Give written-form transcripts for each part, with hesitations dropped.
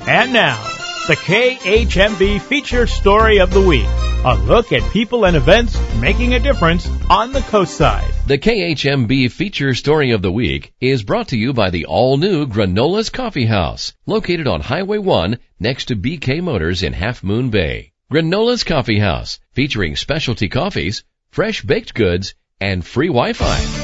And now, the KHMB Feature Story of the Week. A look at people and events making a difference on the coast side. The KHMB Feature Story of the Week is brought to you by the all-new Granola's Coffee House, located on Highway 1 next to BK Motors in Half Moon Bay. Granola's Coffee House, featuring specialty coffees, fresh baked goods, and free Wi-Fi.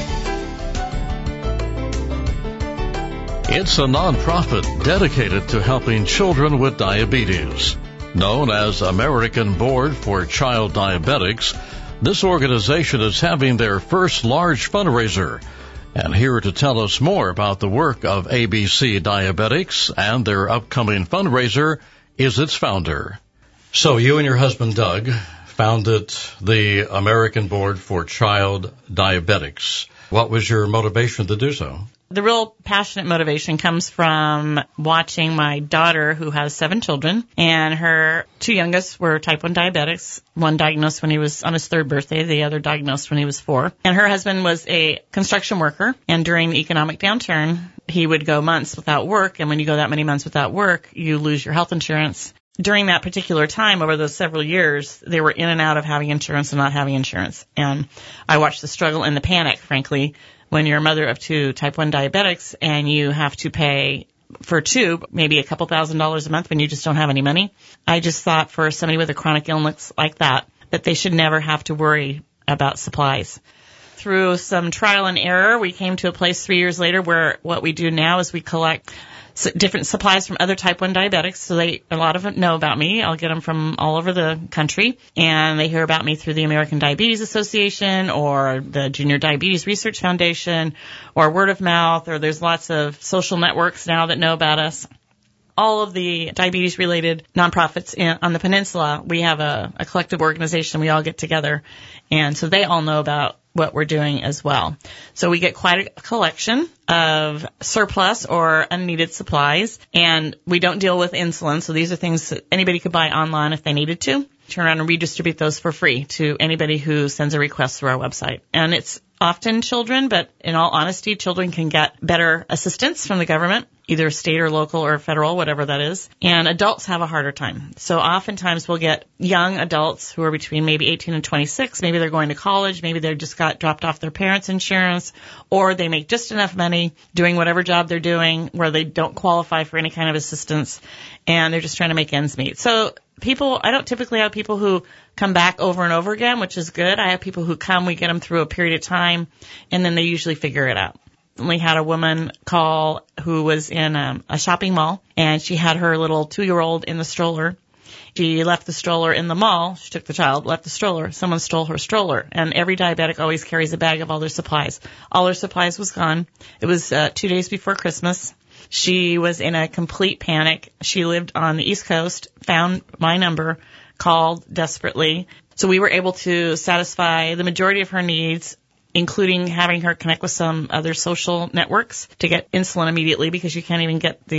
It's a nonprofit dedicated to helping children with diabetes. Known as American Board for Child Diabetics, this organization is having their first large fundraiser. And here to tell us more about the work of ABC Diabetics and their upcoming fundraiser is its founder. So you and your husband, Doug, founded the American Board for Child Diabetics. What was your motivation to do so? The real passionate motivation comes from watching my daughter, who has 7 children, and her 2 youngest were type 1 diabetics. One diagnosed when he was on his 3rd birthday, the other diagnosed when he was 4. And her husband was a construction worker, and during the economic downturn, he would go months without work, and when you go that many months without work, you lose your health insurance. During that particular time, over those several years, they were in and out of having insurance and not having insurance. And I watched the struggle and the panic, frankly, when you're a mother of 2 type 1 diabetics and you have to pay for 2, maybe a couple $1,000s a month when you just don't have any money. I just thought for somebody with a chronic illness like that they should never have to worry about supplies. Through some trial and error, we came to a place 3 years later where what we do now is we collect different supplies from other type 1 diabetics. So a lot of them know about me. I'll get them from all over the country, and they hear about me through the American Diabetes Association or the Junior Diabetes Research Foundation or word of mouth, or there's lots of social networks now that know about us. All of the diabetes-related nonprofits on the peninsula, we have a collective organization. We all get together, and so they all know about what we're doing as well. So we get quite a collection of surplus or unneeded supplies, and we don't deal with insulin. So these are things that anybody could buy online if they needed to. Turn around and redistribute those for free to anybody who sends a request through our website. And it's often children, but in all honesty, children can get better assistance from the government, either state or local or federal, whatever that is. And adults have a harder time. So oftentimes we'll get young adults who are between maybe 18 and 26. Maybe they're going to college. Maybe they just got dropped off their parents' insurance, or they make just enough money doing whatever job they're doing where they don't qualify for any kind of assistance, and they're just trying to make ends meet. So I don't typically have people who come back over and over again, which is good. I have people who come, we get them through a period of time, and then they usually figure it out. We had a woman call who was in a shopping mall, and she had her little 2-year-old in the stroller. She left the stroller in the mall. She took the child, left the stroller. Someone stole her stroller, and every diabetic always carries a bag of all their supplies. All her supplies was gone. It was 2 days before Christmas. She was in a complete panic. She lived on the East Coast, found my number, called desperately. So we were able to satisfy the majority of her needs, including having her connect with some other social networks to get insulin immediately, because you can't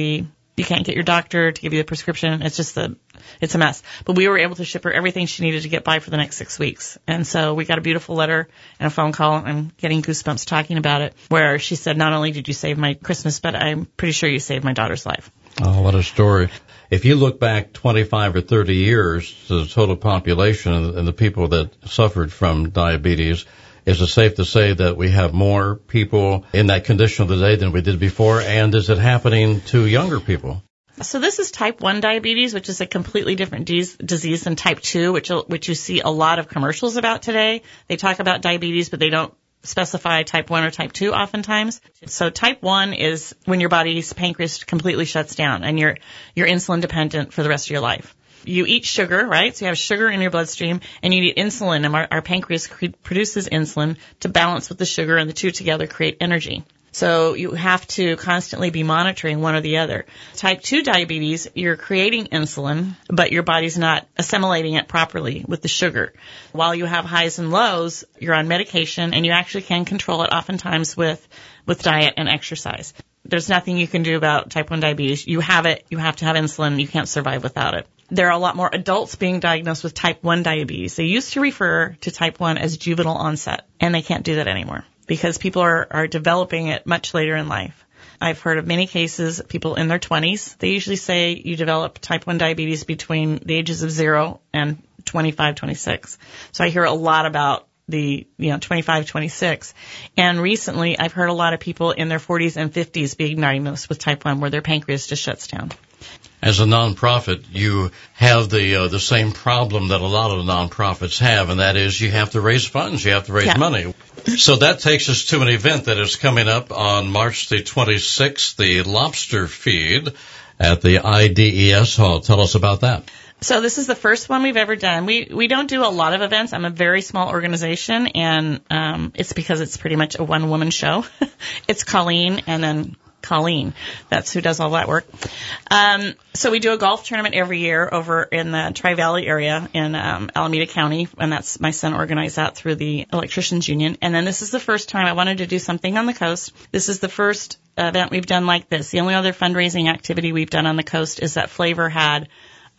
get your doctor to give you the prescription. It's a mess. But we were able to ship her everything she needed to get by for the next 6 weeks. And so we got a beautiful letter and a phone call. I'm getting goosebumps talking about it, where she said, not only did you save my Christmas, but I'm pretty sure you saved my daughter's life. Oh, what a story. If you look back 25 or 30 years to the total population and the people that suffered from diabetes, is it safe to say that we have more people in that condition today than we did before? And is it happening to younger people? So this is type 1 diabetes, which is a completely different disease than type 2, which you see a lot of commercials about today. They talk about diabetes, but they don't specify type 1 or type 2 oftentimes. So type 1 is when your body's pancreas completely shuts down and you're insulin dependent for the rest of your life. You eat sugar, right? So you have sugar in your bloodstream, and you need insulin, and our pancreas produces insulin to balance with the sugar, and the two together create energy. So you have to constantly be monitoring one or the other. Type 2 diabetes, you're creating insulin, but your body's not assimilating it properly with the sugar. While you have highs and lows, you're on medication, and you actually can control it oftentimes with diet and exercise. There's nothing you can do about type 1 diabetes. You have it. You have to have insulin. You can't survive without it. There are a lot more adults being diagnosed with type 1 diabetes. They used to refer to type 1 as juvenile onset, and they can't do that anymore because people are developing it much later in life. I've heard of many cases, people in their 20s. They usually say you develop type 1 diabetes between the ages of 0 and 25, 26. So I hear a lot about the 25, 26. And recently I've heard a lot of people in their 40s and 50s being diagnosed with type 1 where their pancreas just shuts down. As a nonprofit, you have the same problem that a lot of nonprofits have, and that is you have to raise funds, you have to raise money. So that takes us to an event that is coming up on March the 26th, the Lobster Feed at the IDES Hall. Tell us about that. So this is the first one we've ever done. We don't do a lot of events. I'm a very small organization, and it's because it's pretty much a one-woman show. It's Colleen and then Colleen. That's who does all that work. So we do a golf tournament every year over in the Tri-Valley area in Alameda County, and that's my son organized that through the Electricians Union. And then this is the first time I wanted to do something on the coast. This is the first event we've done like this. The only other fundraising activity we've done on the coast is that Flavor had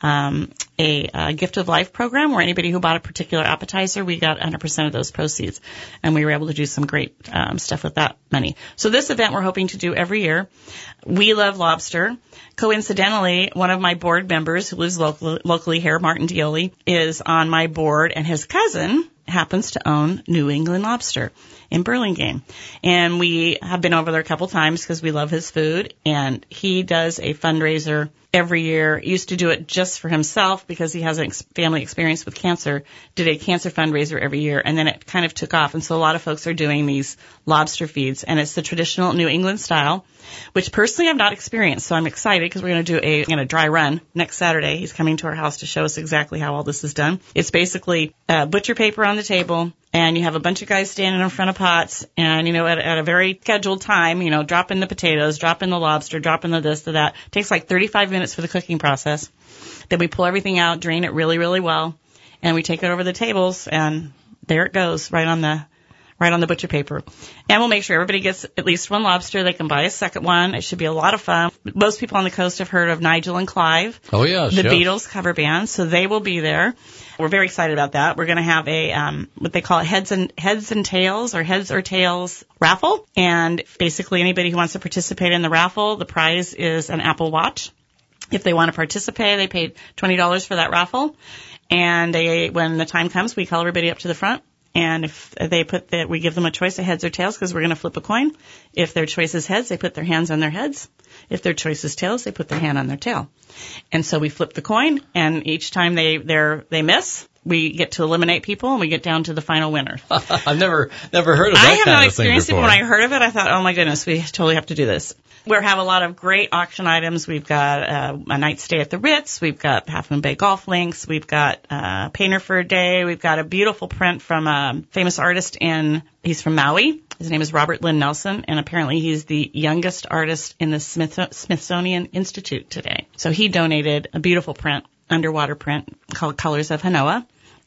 a Gift of Life program where anybody who bought a particular appetizer, we got 100% of those proceeds. And we were able to do some great stuff with that money. So this event we're hoping to do every year. We love lobster. Coincidentally, one of my board members who lives locally here, Martin Dioli, is on my board, and his cousin happens to own New England Lobster in Burlingame. And we have been over there a couple times because we love his food. And he does a fundraiser every year. He used to do it just for himself because he has a family experience with cancer. Did a cancer fundraiser every year, and then it kind of took off. And so a lot of folks are doing these lobster feeds, and it's the traditional New England style, which personally I've not experienced. So I'm excited because we're going to do a dry run next Saturday. He's coming to our house to show us exactly how all this is done. It's basically butcher paper on the table, and you have a bunch of guys standing in front of pots, and, at a very scheduled time, drop in the potatoes, drop in the lobster, drop in the this, the that. It takes like 35 minutes for the cooking process. Then we pull everything out, drain it really, really well, and we take it over the tables, and there it goes, right on the butcher paper. And we'll make sure everybody gets at least one lobster. They can buy a second one. It should be a lot of fun. Most people on the coast have heard of Nigel and Clive. Oh, yes. The Beatles cover band, so they will be there. We're very excited about that. We're going to have a what they call a heads and tails or heads or tails raffle. And basically anybody who wants to participate in the raffle, the prize is an Apple Watch. If they want to participate, they pay $20 for that raffle. And when the time comes, we call everybody up to the front. And if they we give them a choice of heads or tails because we're going to flip a coin. If their choice is heads, they put their hands on their heads. If their choice is tails, they put their hand on their tail. And so we flip the coin, and each time they miss, we get to eliminate people, and we get down to the final winner. I've never heard of that kind of thing before. I have not experienced it. When I heard of it, I thought, oh my goodness, we totally have to do this. We have a lot of great auction items. We've got a night stay at the Ritz. We've got Half Moon Bay golf links. We've got painter for a day. We've got a beautiful print from a famous artist he's from Maui. His name is Robert Lynn Nelson, and apparently he's the youngest artist in the Smithsonian Institute today. So he donated a beautiful print, underwater print, called Colors of Hanoa.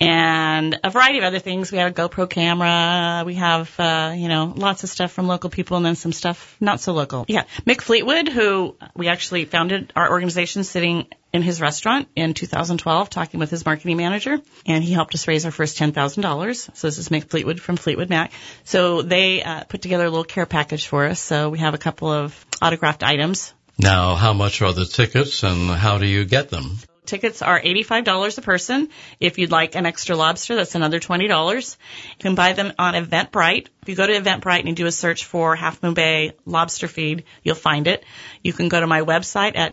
And a variety of other things. We have a GoPro camera. We have, lots of stuff from local people and then some stuff not so local. Yeah. Mick Fleetwood, who we actually founded our organization sitting in his restaurant in 2012 talking with his marketing manager, and he helped us raise our first $10,000. So this is Mick Fleetwood from Fleetwood Mac. So they put together a little care package for us. So we have a couple of autographed items. Now, how much are the tickets and how do you get them? Tickets are $85 a person. If you'd like an extra lobster, that's another $20. You can buy them on Eventbrite. If you go to Eventbrite and you do a search for Half Moon Bay Lobster Feed, you'll find it. You can go to my website at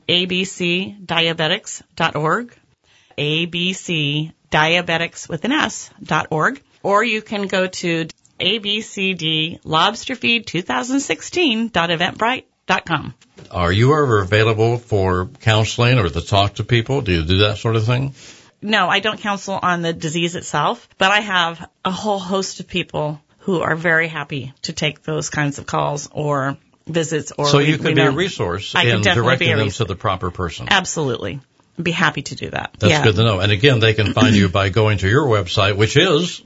abcdiabetics.org, abcdiabetics.org, or you can go to abcdlobsterfeed2016.eventbrite.com. Are you ever available for counseling or to talk to people? Do you do that sort of thing? No, I don't counsel on the disease itself, but I have a whole host of people who are very happy to take those kinds of calls or visits. So you can be a resource in directing them to the proper person. Absolutely. I'd be happy to do that. That's good to know. And again, they can find you by going to your website, which is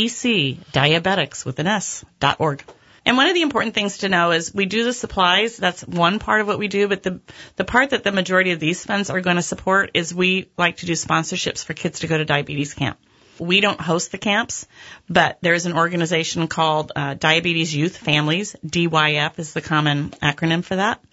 abcdiabetics.org. And one of the important things to know is we do the supplies. That's one part of what we do. But the part that the majority of these funds are going to support is we like to do sponsorships for kids to go to diabetes camp. We don't host the camps, but there's an organization called Diabetes Youth Families. DYF is the common acronym for that.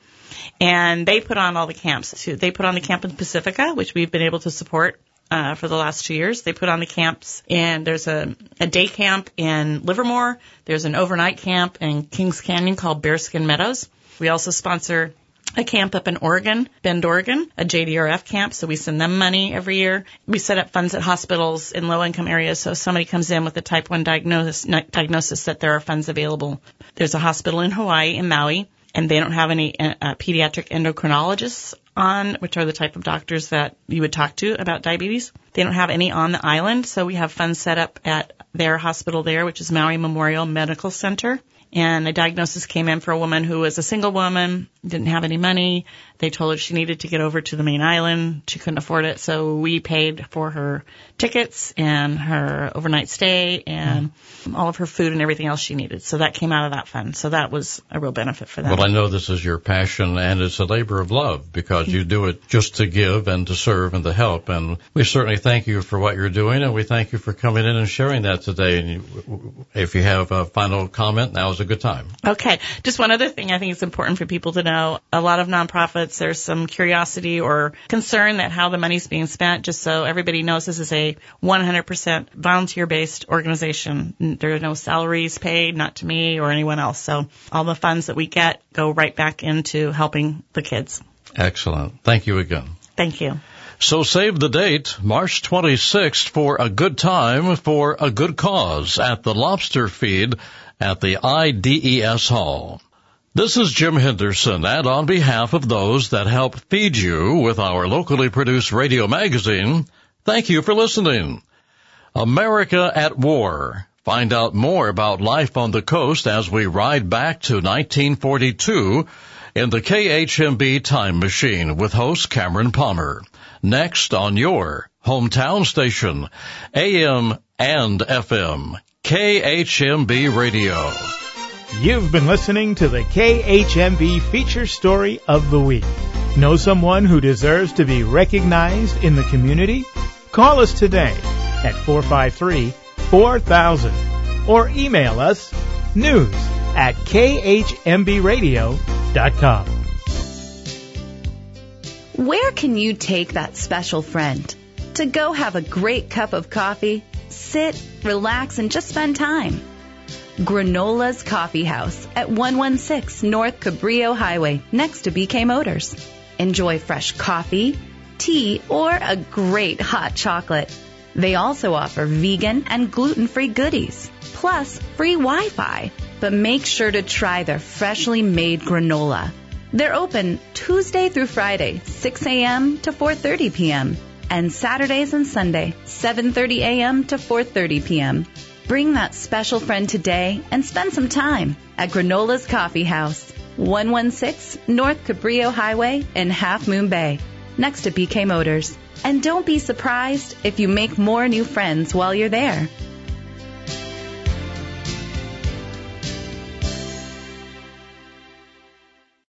And they put on all the camps, too. They put on the camp in Pacifica, which we've been able to support for the last 2 years. They put on the camps, and there's a day camp in Livermore. There's an overnight camp in Kings Canyon called Bearskin Meadows. We also sponsor a camp up in Oregon, Bend, Oregon, a JDRF camp, so we send them money every year. We set up funds at hospitals in low-income areas, so if somebody comes in with a type 1 diagnosis that there are funds available. There's a hospital in Hawaii, in Maui, and they don't have any pediatric endocrinologists on, which are the type of doctors that you would talk to about diabetes. They don't have any on the island, so we have funds set up at their hospital there, which is Maui Memorial Medical Center. And a diagnosis came in for a woman who was a single woman, didn't have any money. They told her she needed to get over to the main island. She couldn't afford it, so we paid for her tickets and her overnight stay and all of her food and everything else she needed. So that came out of that fund. So that was a real benefit for them. Well, I know this is your passion, and it's a labor of love because you do it just to give and to serve and to help. And we certainly thank you for what you're doing, and we thank you for coming in and sharing that today. And if you have a final comment, now is a good time. Okay. Just one other thing I think it's important for people to know. A lot of nonprofits, there's some curiosity or concern that how the money's being spent, just so everybody knows this is a 100% volunteer-based organization. There are no salaries paid, not to me or anyone else. So all the funds that we get go right back into helping the kids. Excellent. Thank you again. Thank you. So save the date, March 26th, for a good time for a good cause at the Lobster Feed at the IDES Hall. This is Jim Henderson, and on behalf of those that help feed you with our locally produced radio magazine, thank you for listening. America at War. Find out more about life on the coast as we ride back to 1942 in the KHMB Time Machine with host Cameron Palmer. Next on your hometown station, AM and FM, KHMB Radio. You've been listening to the KHMB Feature Story of the Week. Know someone who deserves to be recognized in the community? Call us today at 453-4000 or email us news@khmbradio.com. Where can you take that special friend? To go have a great cup of coffee, sit, relax, and just spend time. Granola's Coffee House at 116 North Cabrillo Highway, next to BK Motors. Enjoy fresh coffee, tea, or a great hot chocolate. They also offer vegan and gluten-free goodies, plus free Wi-Fi. But make sure to try their freshly made granola. They're open Tuesday through Friday, 6 a.m. to 4:30 p.m., and Saturdays and Sunday, 7:30 a.m. to 4:30 p.m. Bring that special friend today and spend some time at Granola's Coffee House, 116 North Cabrillo Highway in Half Moon Bay, next to BK Motors. And don't be surprised if you make more new friends while you're there.